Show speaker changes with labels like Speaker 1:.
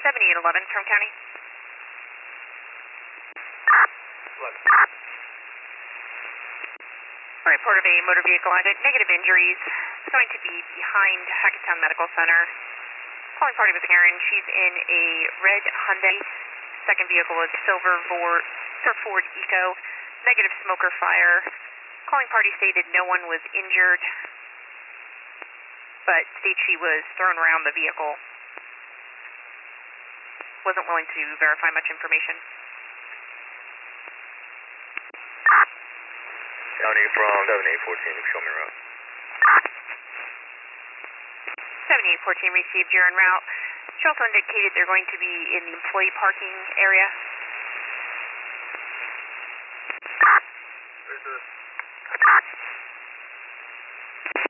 Speaker 1: 7811 from county.
Speaker 2: 11.
Speaker 1: Report of a motor vehicle accident, negative injuries. It's going to be behind Hackettstown Medical Center. Calling party with Karen. She's in a red Hyundai. Second vehicle is silver Ford Eco. Negative smoker fire. Calling party stated no one was injured, but states she was thrown around the vehicle. Wasn't willing to verify much information.
Speaker 2: County from 7814, show me route.
Speaker 1: 7814 received, you're en route. She also indicated they're going to be in the employee parking area.